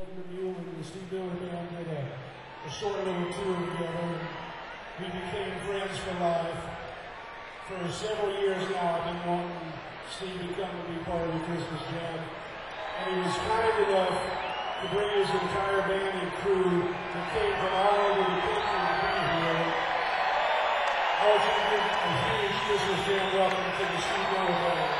Governor Mule and the Steve Miller Band did a short little tour together. We became friends for life. For several years now, I've been wanting Steve to come and be part of the Christmas Jam. And he was kind enough to bring his entire band and crew that came from all over the country to be here. I want you to give a huge Christmas Jam welcome to the Steve Miller Band.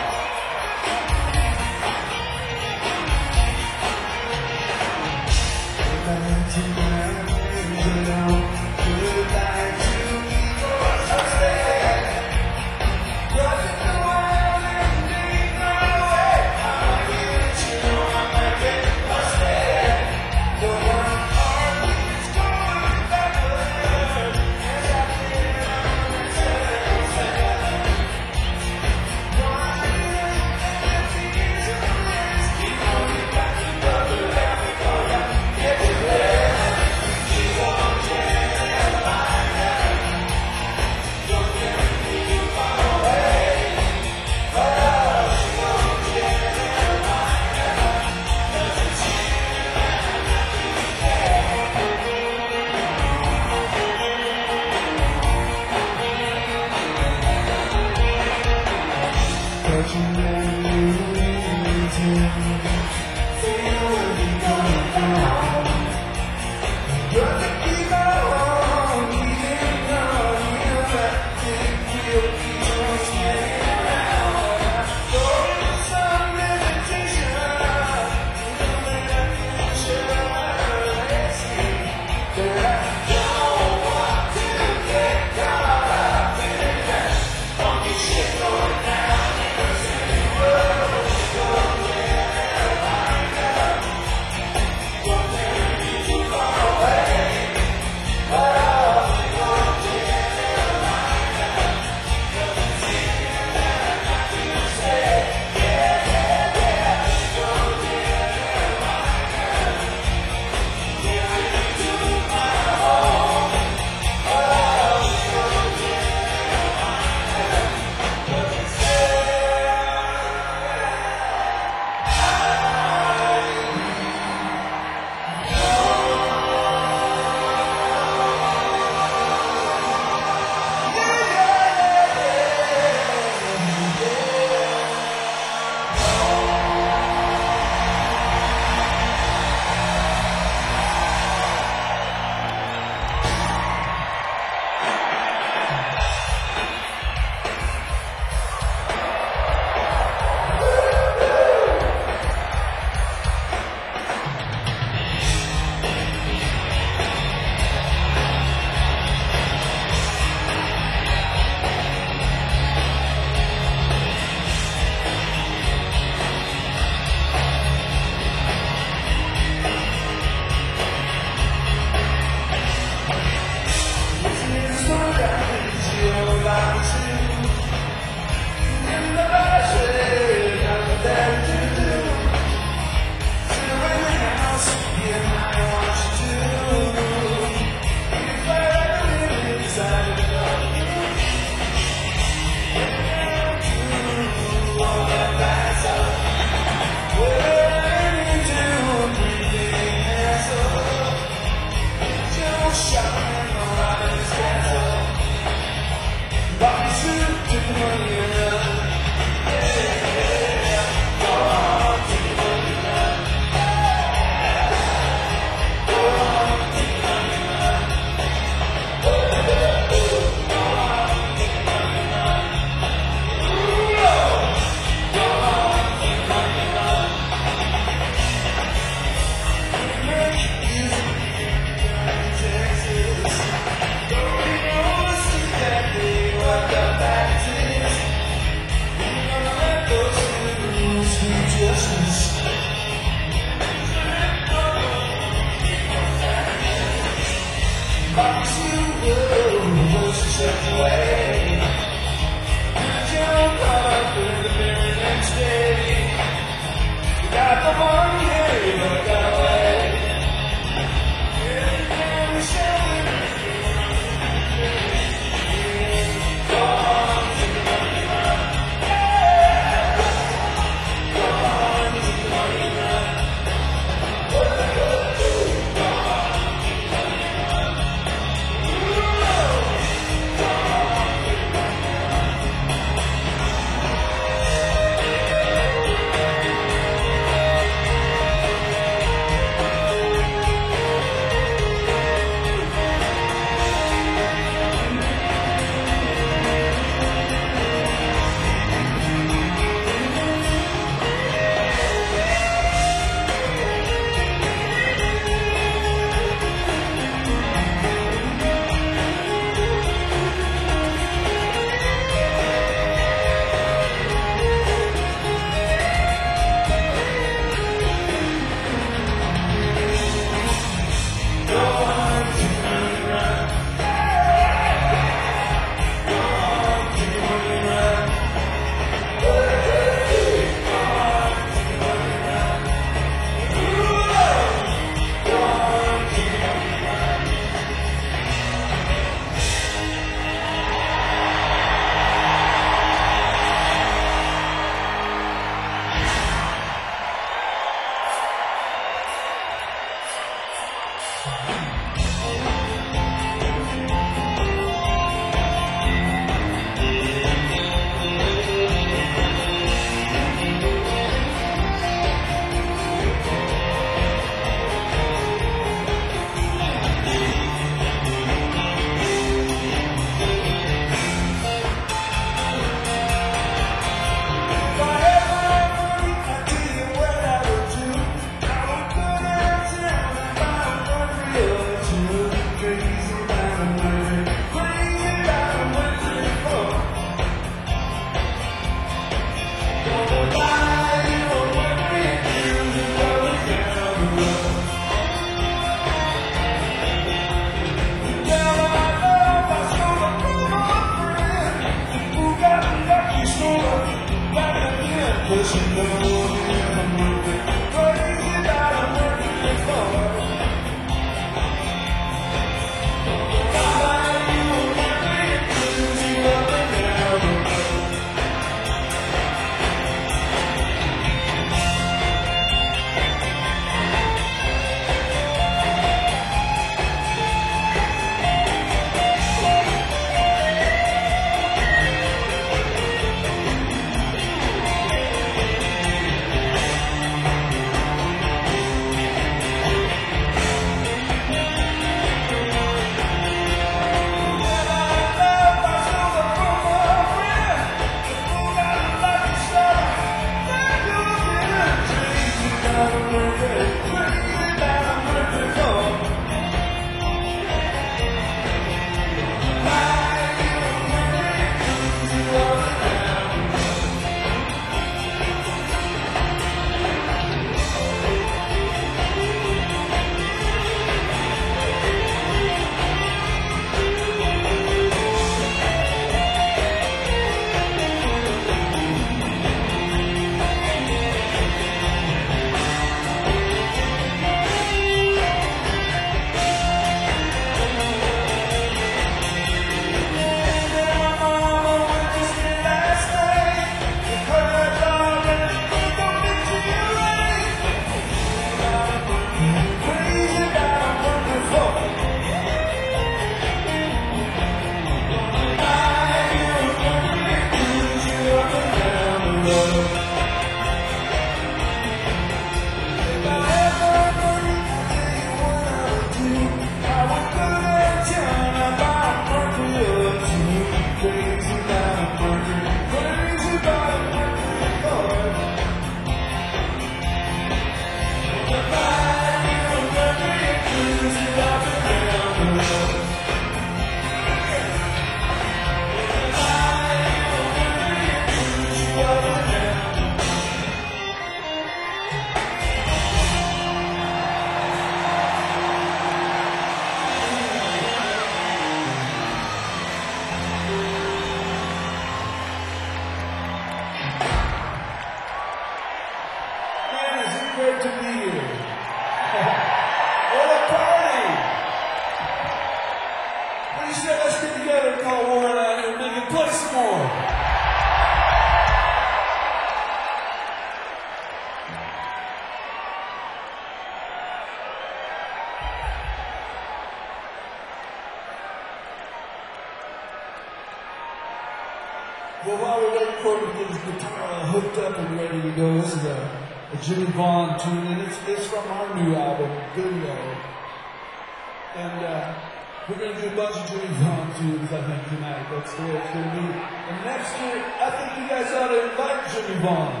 Well, while we're waiting for him to get his guitar hooked up and ready to go, this is a Jimmy Vaughn tune, and it's from our new album, Bingo. And we're going to do a bunch of Jimmy Vaughn tunes, I think, tonight. That's the way it's going to be. And next year, I think you guys ought to invite Jimmy Vaughn.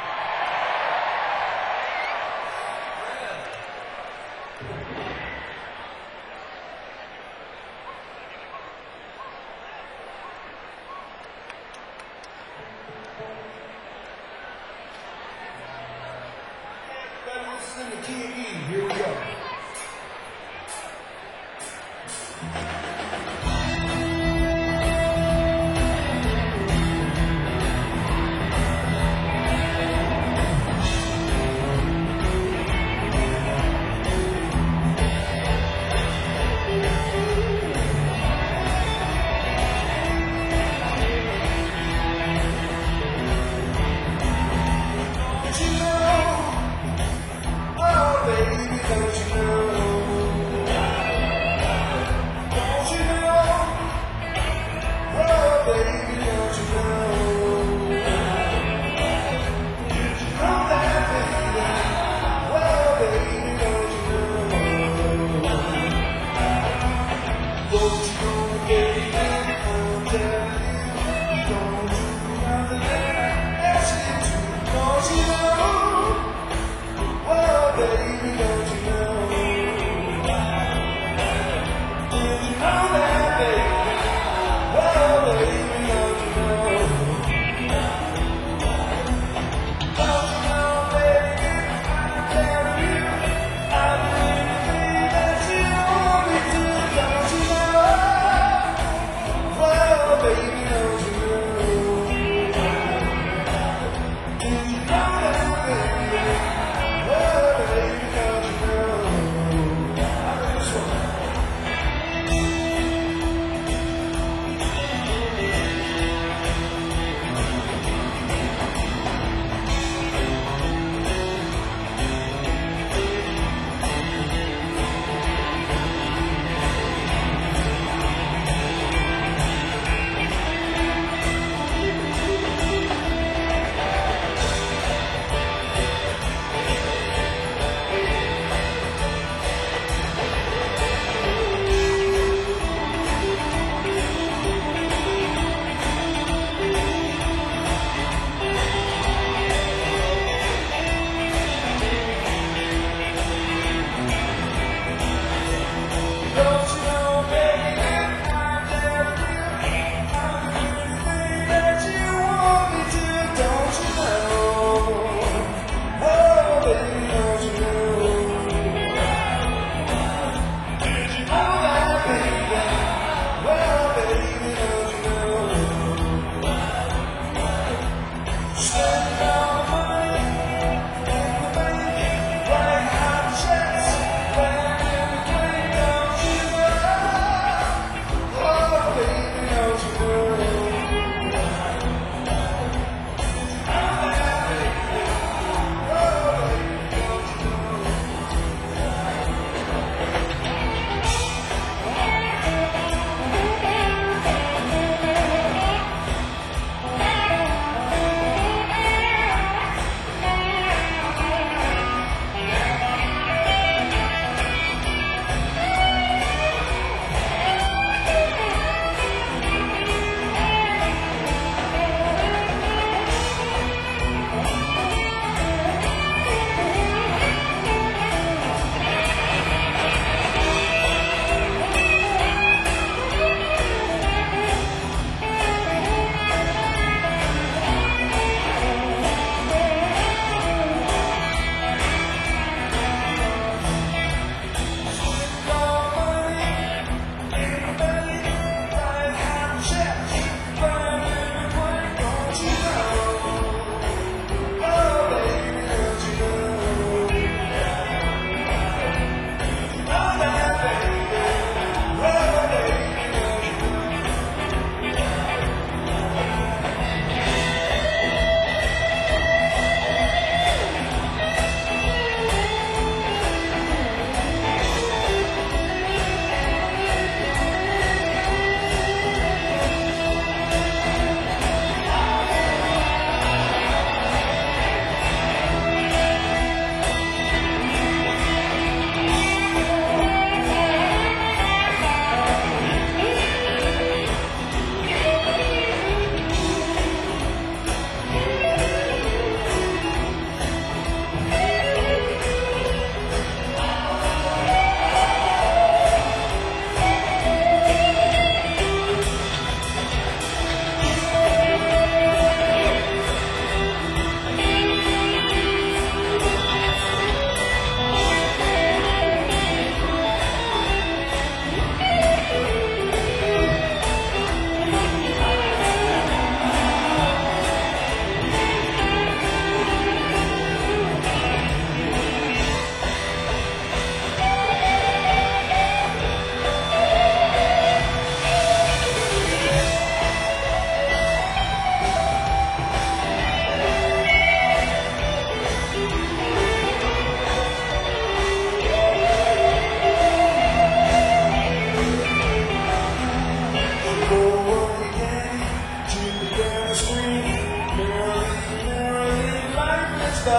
This is in the key of E. Here we go. Don't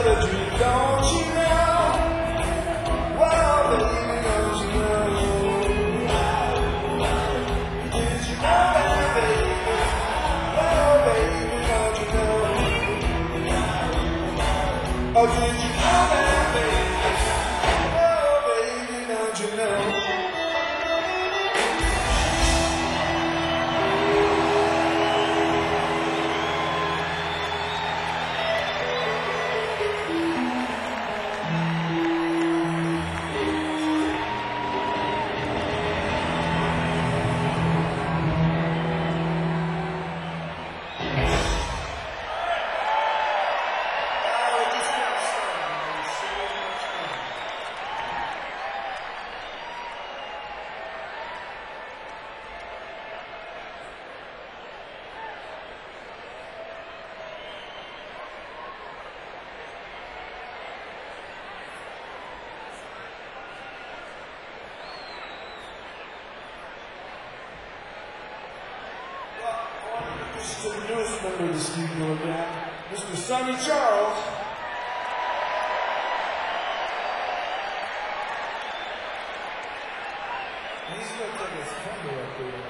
got a dream, don't you know? Well, baby, don't you know? Did you know that, baby? Well, baby, don't you know? Oh, did you know that, baby? Well, baby, don't you know? This is the newest member of the Steamboat Band, Mr. Sonny Charles. And he's going to take his finger up there.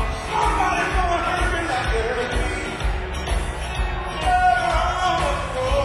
Somebody's gonna hurt me like they hurt me.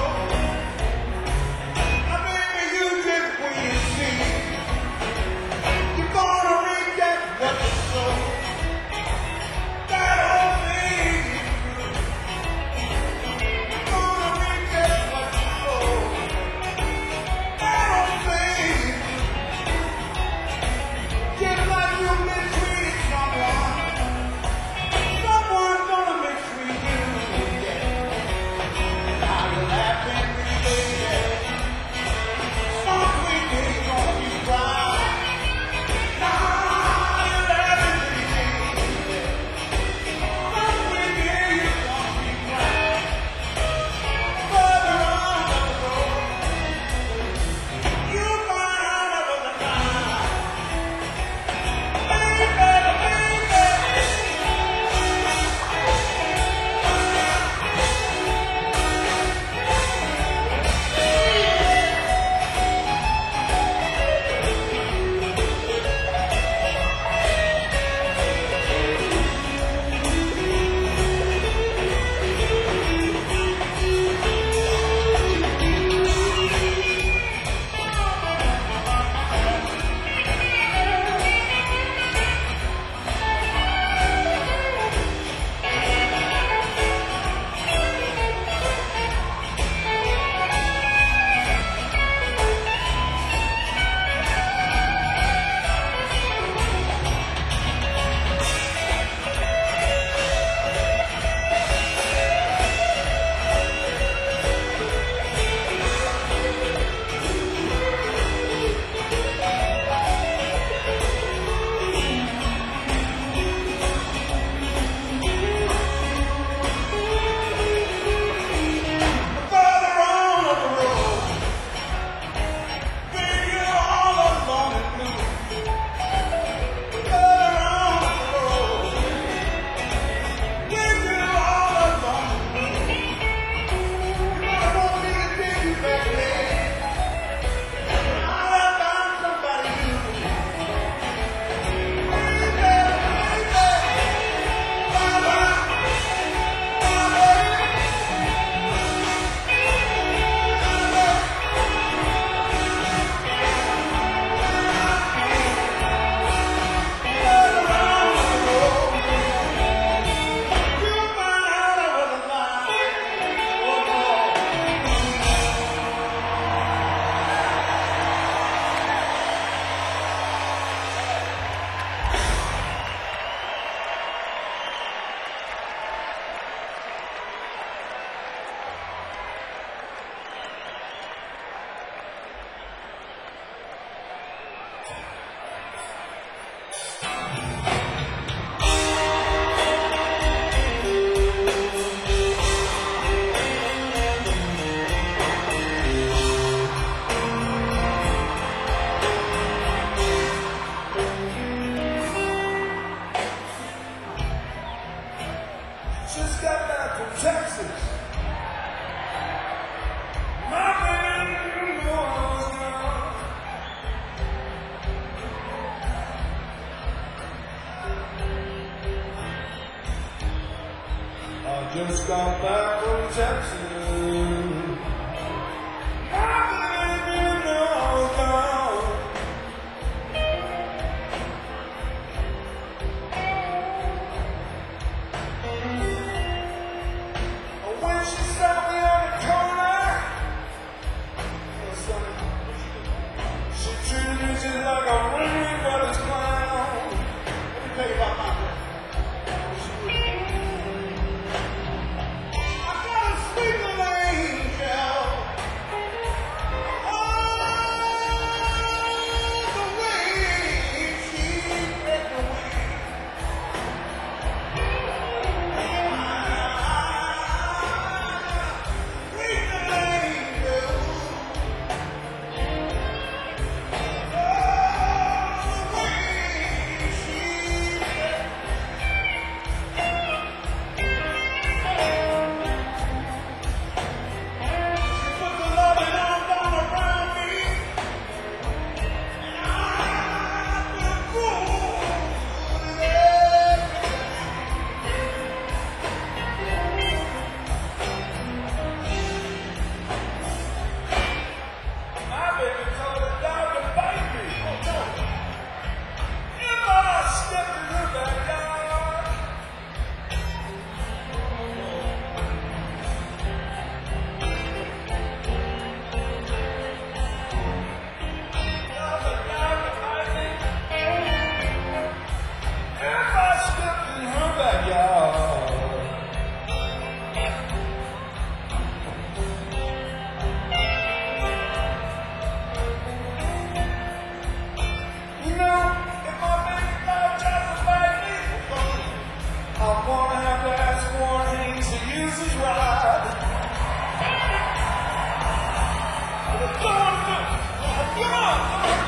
got back from Texas. My baby knows gone. When she stopped me on the corner, she treated me just like a ring brother's clown. Let me tell you about my girl. I got a sweet little angel. Oh, the way she breaks the wind. Sweet little angel. Oh, the way she breaks. She put the loving arms down around me, and I feel good. My baby told the dog to bite me. If I stepped in her backyard, tell the dog to bite me. If I stepped in her backyard. You know, if my baby dog tries to bite me, I'm gonna have to ask Warren Haynes to use his rod. Come on, come on, come on.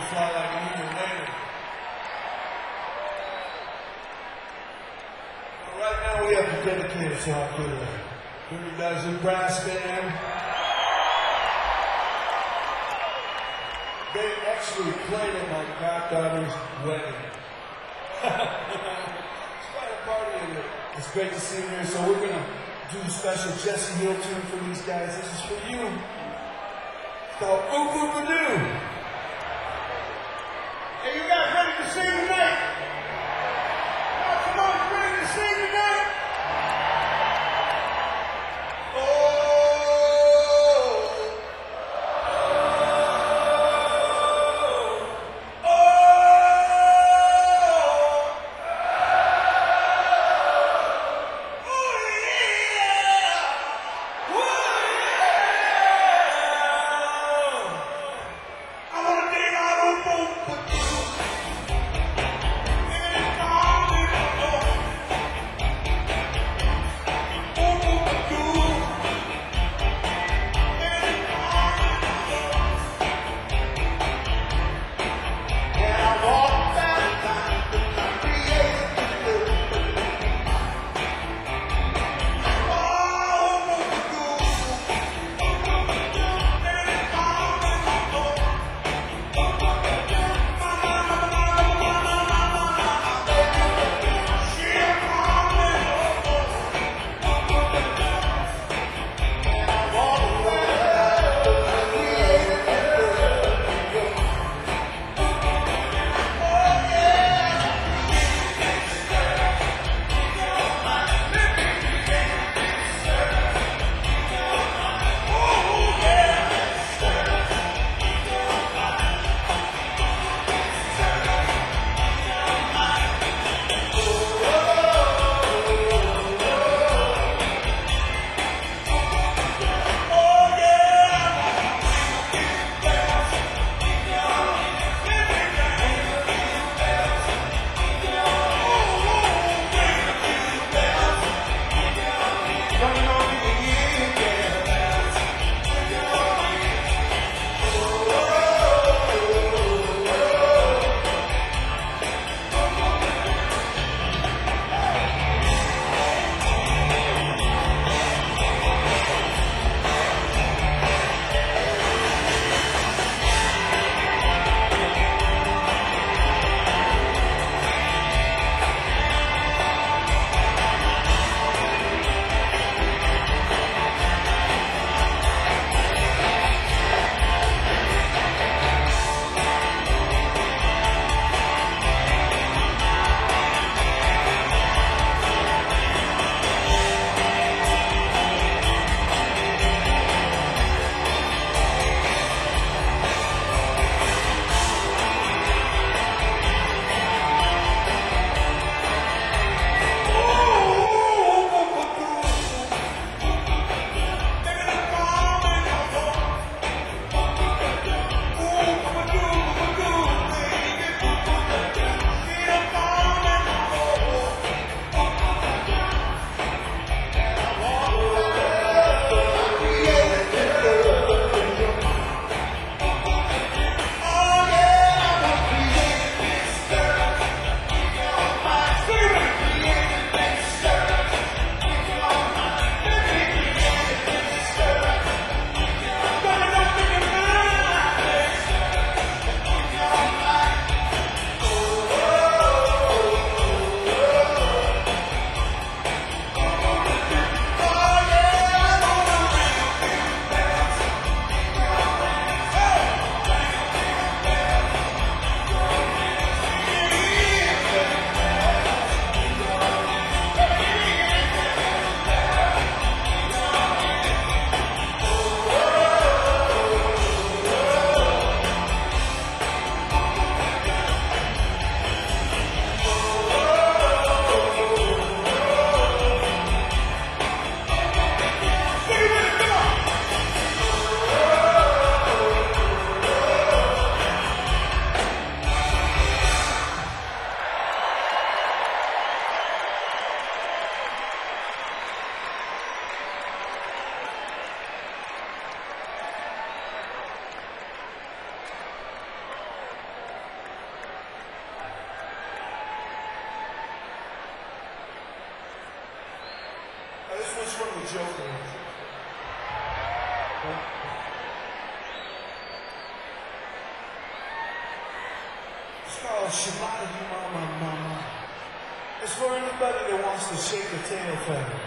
fly like an eagle later. Well, right now we have to dedicate a song to the Dirty Dozen Brass Band. They actually played at my goddaughter's wedding. It's quite a party in it. It's great to see you here. So we're gonna do a special Jesse Hill tune for these guys. This is for you. It's called Oop Oop A Doo. Hey, you guys ready to sing tonight? Now, come on, you ready to sing tonight? I from the Joker. It's called Shimada Mama Mama. It's for anybody that wants to shake the tail feather.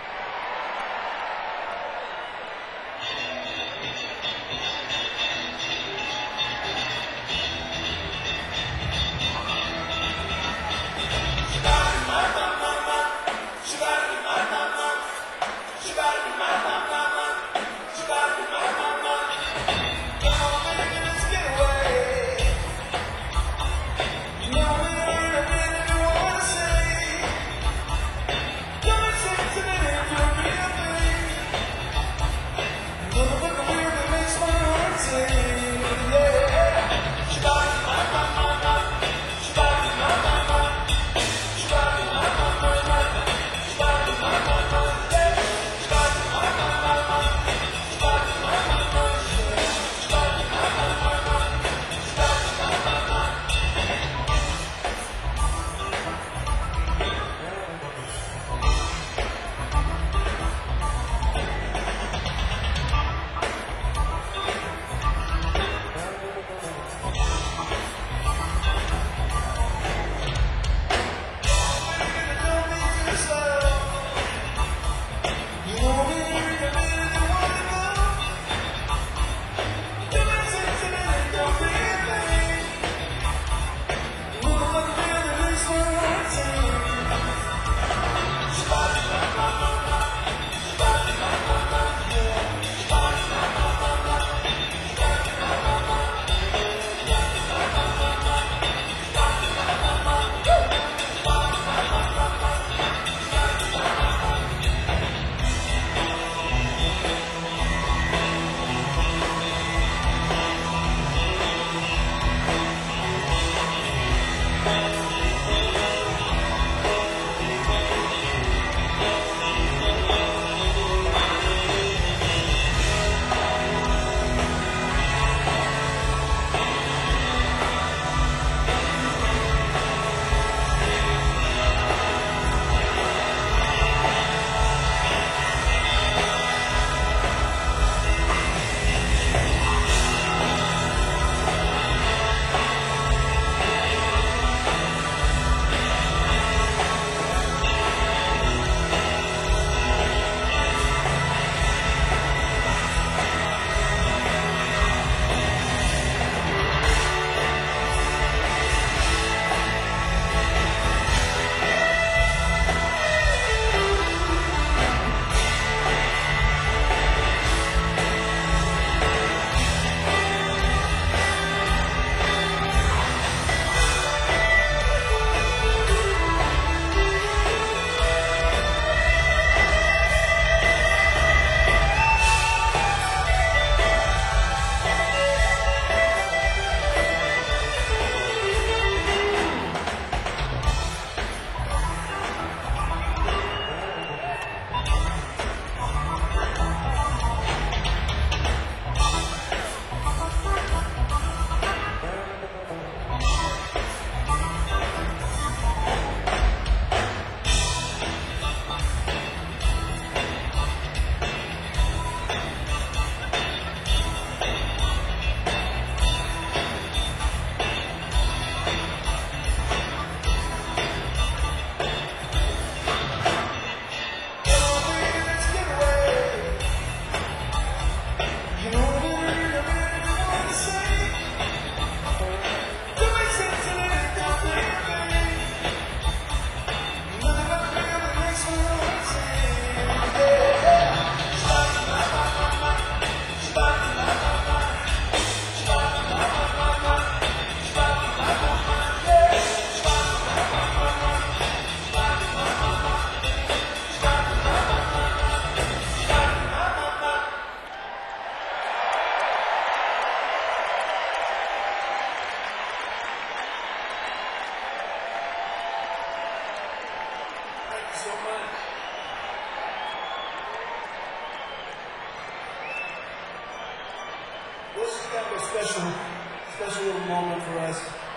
Special little moment for us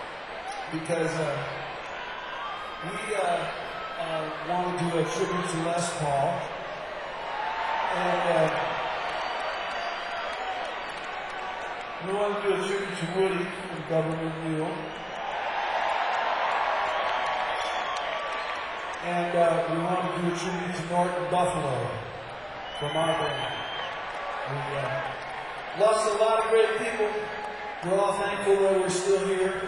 because we want to do a tribute to Les Paul, And we want to do a tribute to Woody from Government Mule. And we want to do a tribute to Norton Buffalo from our band. We lost a lot of great people. We're all thankful that we're still here.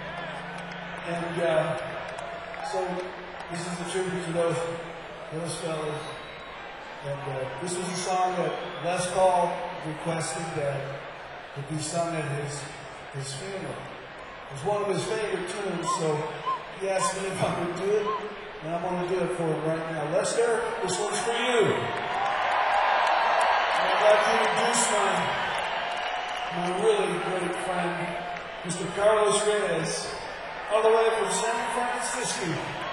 And so this is a tribute to those fellas. And this was a song that Les Paul requested that would be sung at his funeral. It was one of his favorite tunes, so he asked me if I would do it, and I'm going to do it for him right now. Lester, this one's for you. And I'd like to introduce my really great friend, Mr. Carlos Reyes, all the way from San Francisco.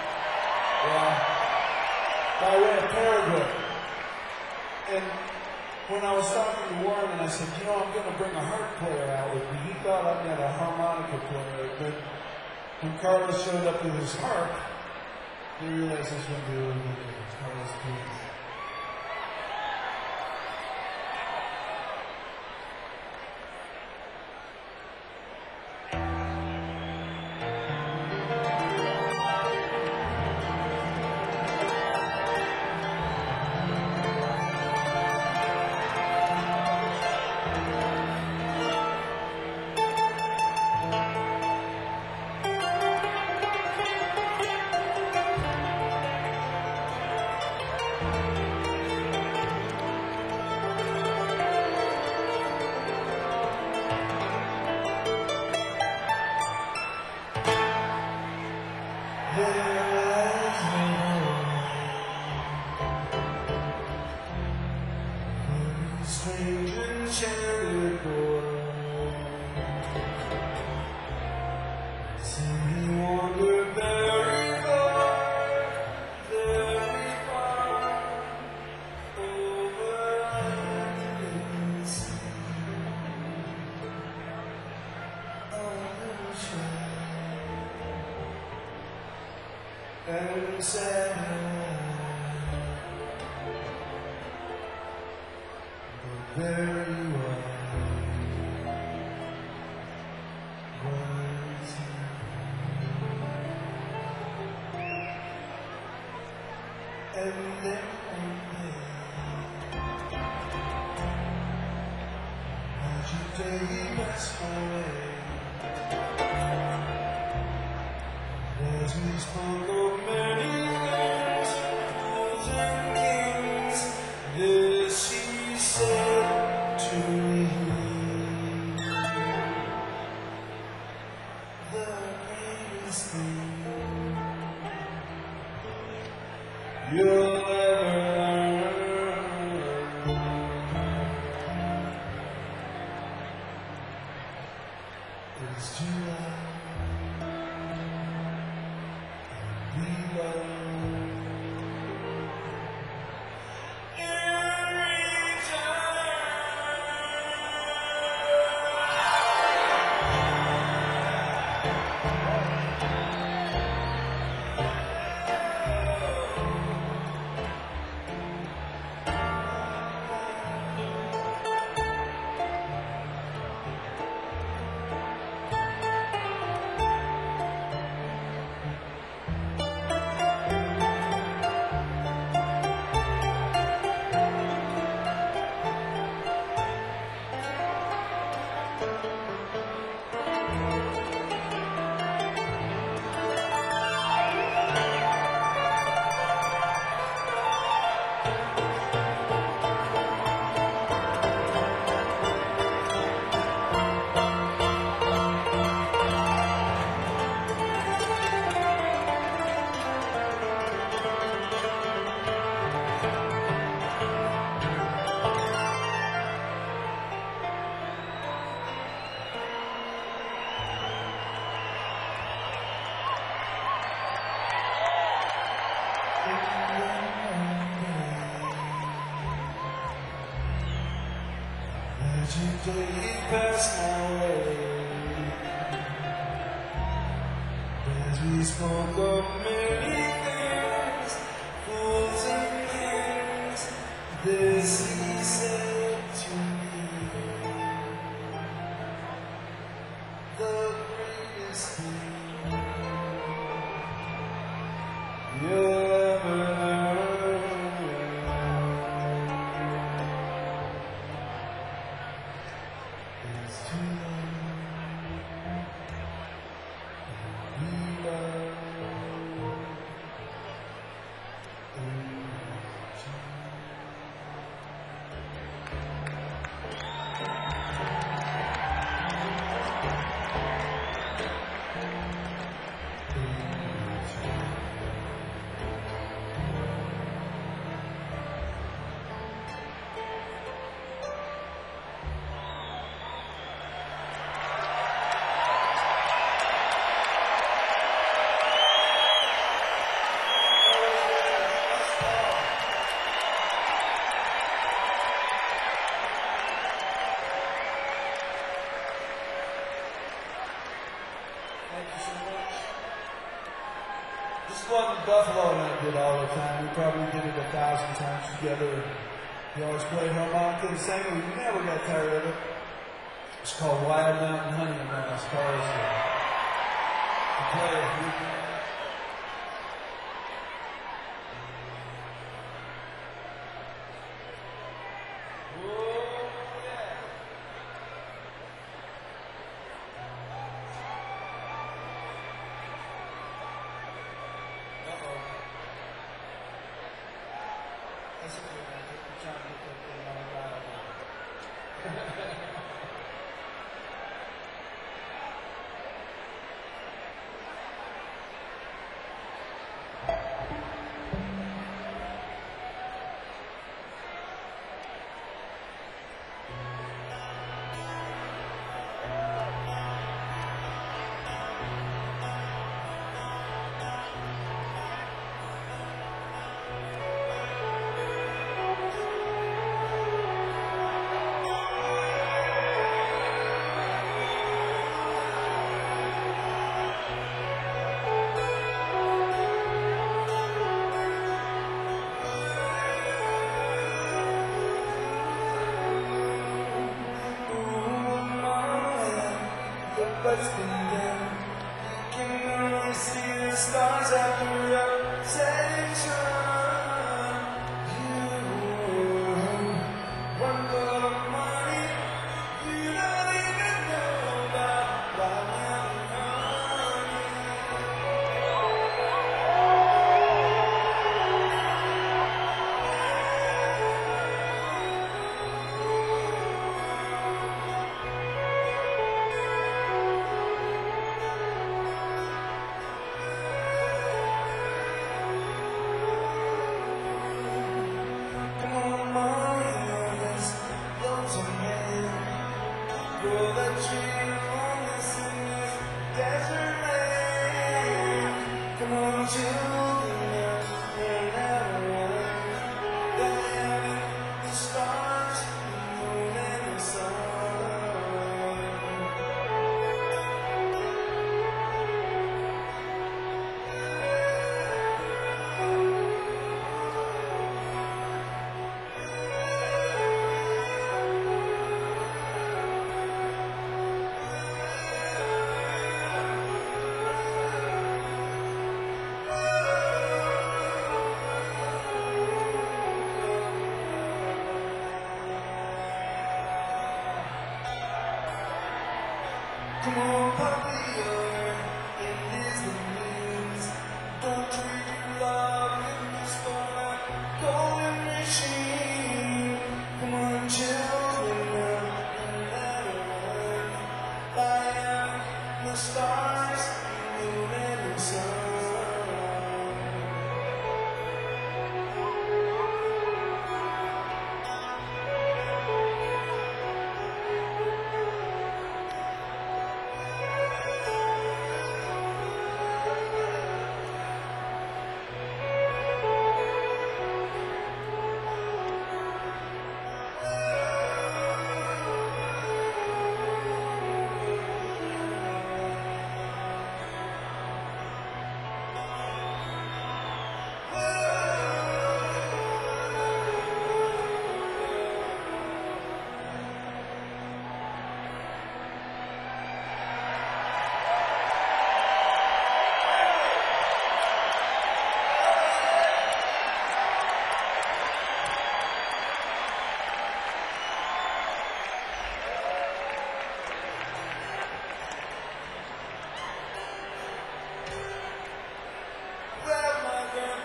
By way of Paraguay. And when I was talking to Warren, and I said, I'm going to bring a harp player out with me, he thought I meant a harmonica player. But when Carlos showed up with his harp, he realized this one would be really good. Carlos, please. And sad, but very wide was he. And then one day, magic day passed my way. As we spoke of many things, fools and kings, this she said to me. The greatest thing you'll ever learn is to love. Magic day passed my way as we spoke of many things, fools and kings. This he said to me, the greatest thing you'll ever learn is to love, be loved. Thank you so much. This is one Buffalo and I did all the time. We probably did it 1,000 times together. We always played harmonica and sang it. We never got tired of it. It's called Wild Mountain Honey, and as far as the play it. That's a good one. I'm trying to get that thing all right. Busting down, you can only see the stars after your setting sun. You run out of money, you don't even know about Wild Mountain Honey.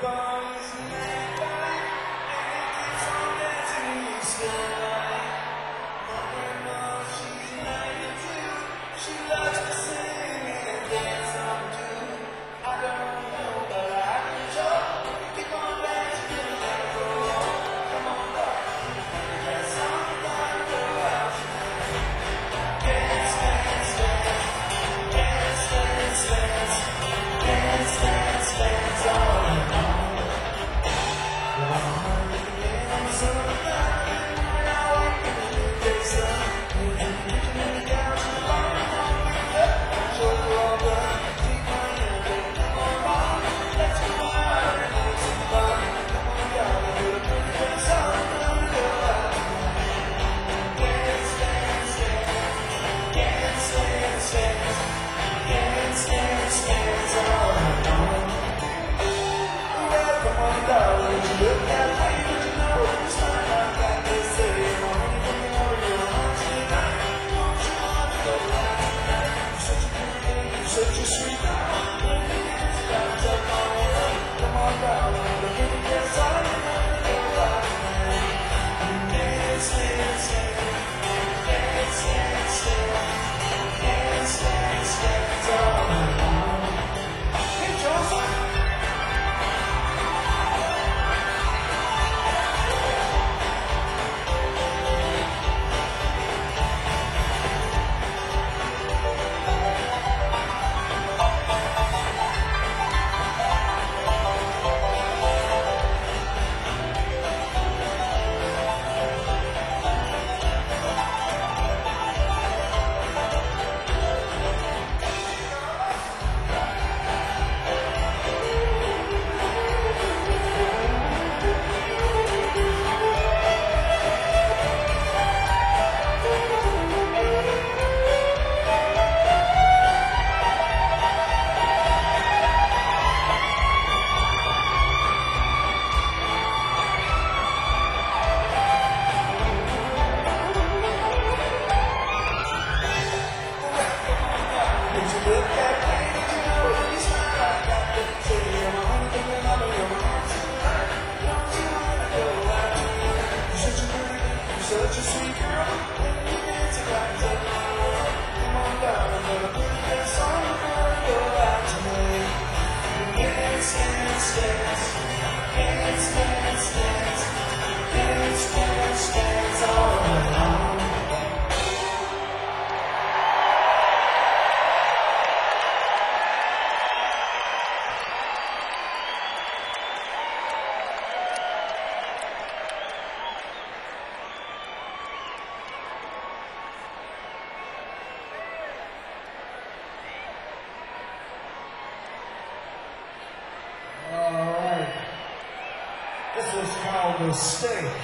This was called Mistake.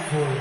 for you.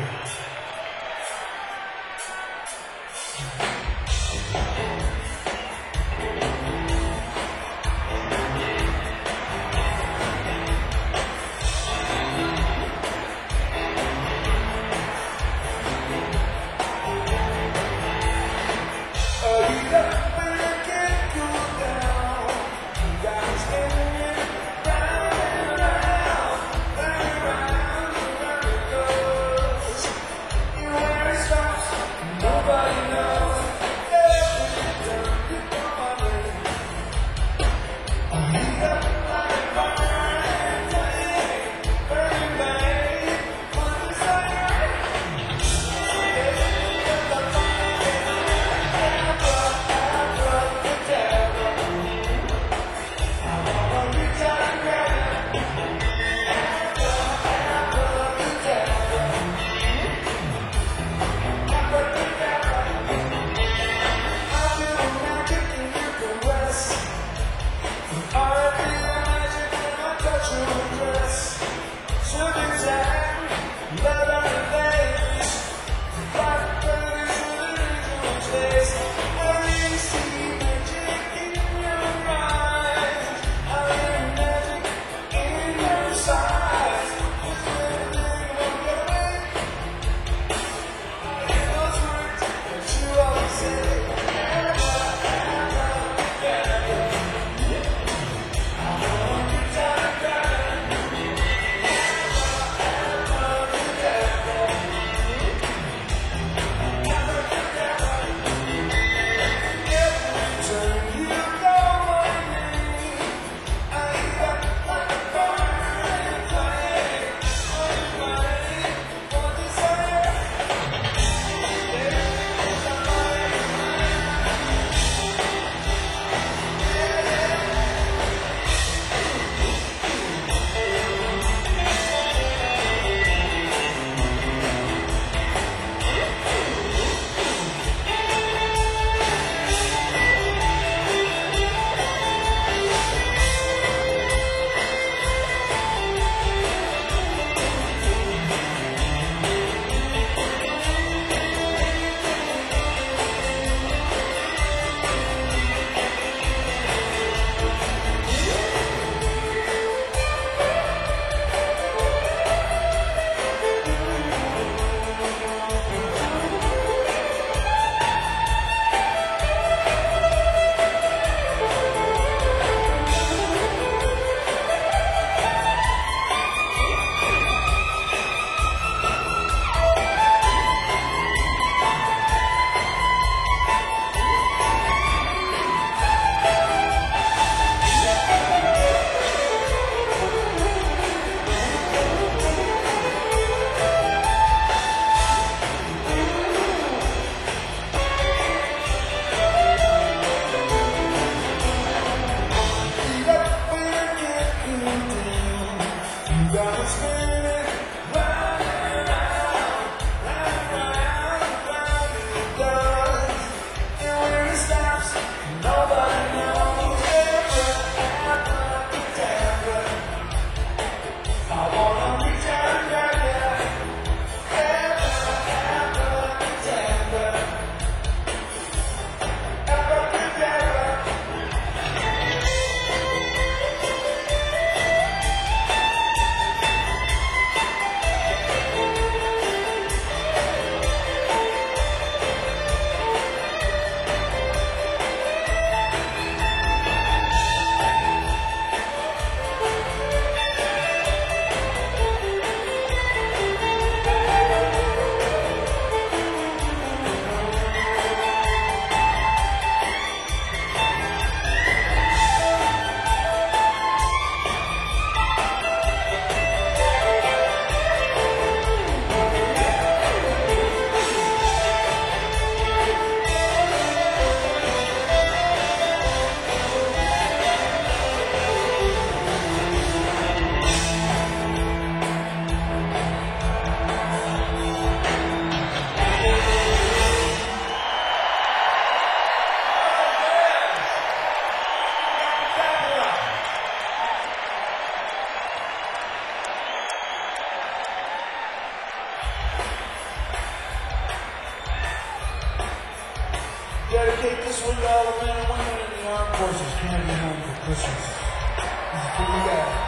dedicate this one to all the men and women in the armed forces coming home for Christmas. This is for you guys.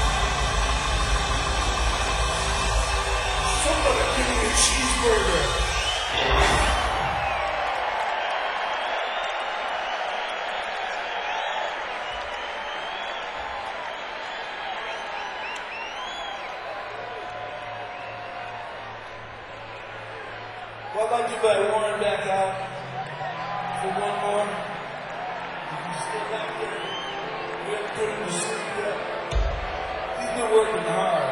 cheeseburger. Well, I'd like to invite Warren back out for one more. He's still back there. We haven't put him to sleep yet. He's been working hard.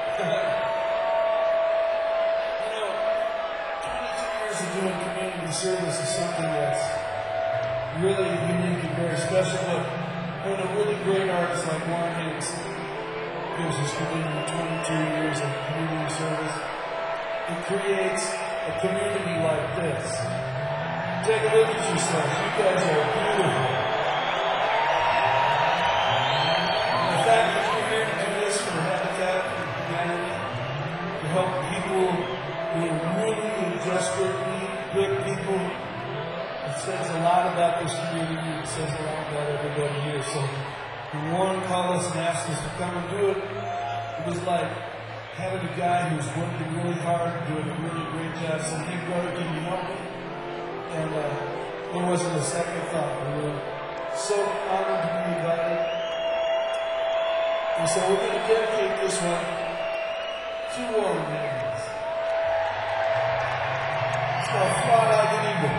You know, 22 years of doing community service is something that's really unique and very special. But when a really great artist like Warren Hayes gives his community 22 years of community service, it creates a community like this. Take a look at yourselves. You guys are beautiful. And the fact that you're here to do this for Habitat for Humanity, to help people who are really in desperate need, good people, it says a lot about this community. It says a lot about everybody here. So when Warren called us and asked us to come and do it, it was like having a guy who's working really hard, doing a really great job, saying, "Hey brother, can you help me?" And there wasn't a second thought. We were so honored to be invited. And so we're going to dedicate this one to Warren Hayes. It's called Fly Like an Eagle.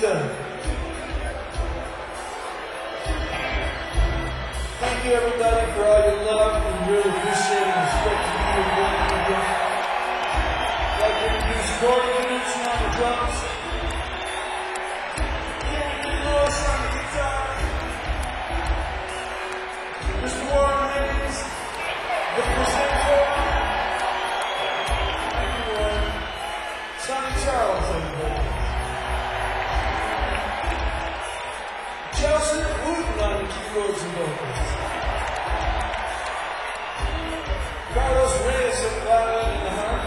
thank you everybody for all your love. We really appreciate and respect you and working with us. I'd like to introduce Corey Knudsen on the drums. Kenny Lewis on the guitar. Mr. Warren Hayes, the presenter. Thank you, Warren. Sonny Charles, everybody. Chelsea Wooten on the keyboards and vocals. Carlos Reyes at the violin and the harp.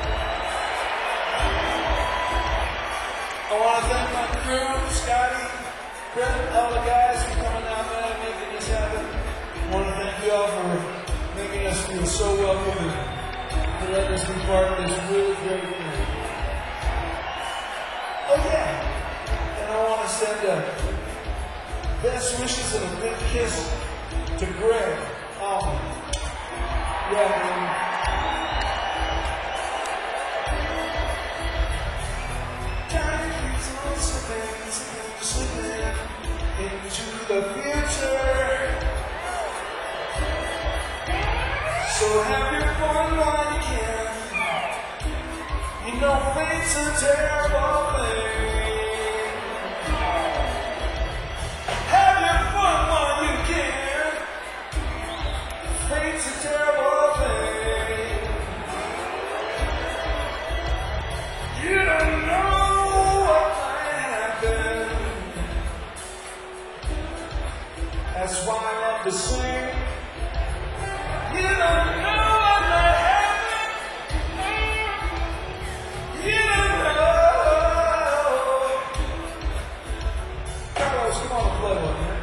I want to thank my crew, Scotty, Brett, all the guys for coming out, man, and making this happen. I want to thank you all for making us feel so welcome and for letting us be part of this really great thing. Oh yeah, and I want to send best wishes and a big kiss to Greg Allman. Yeah, man. Time keeps on slipping into the future. So have your fun while you can. You know fate's a terrible thing. Fate's a terrible thing. You don't know what might happen. That's why I love to sing. You don't know what might happen. You don't know. Carlos, come on and play one, man.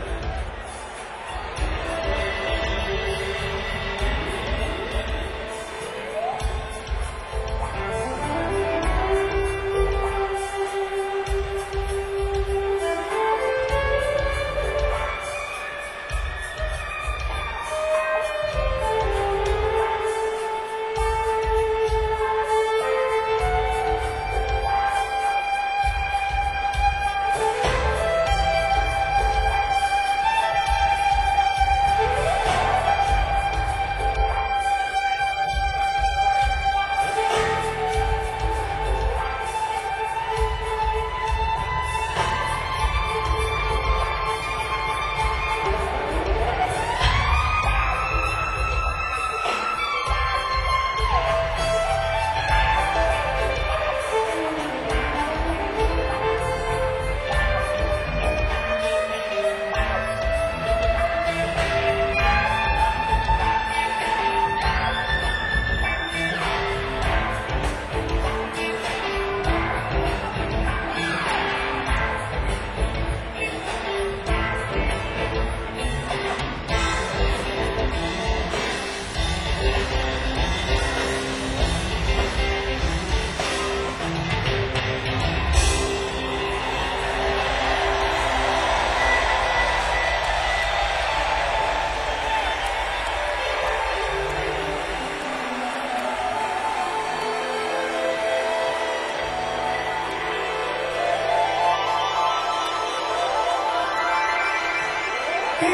Peace,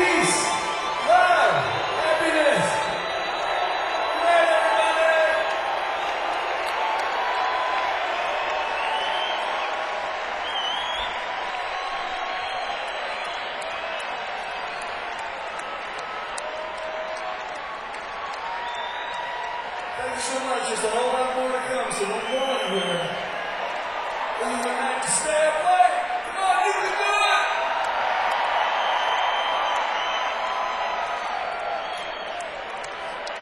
love, happiness. Good night, everybody. Thank you so much. Just a whole lot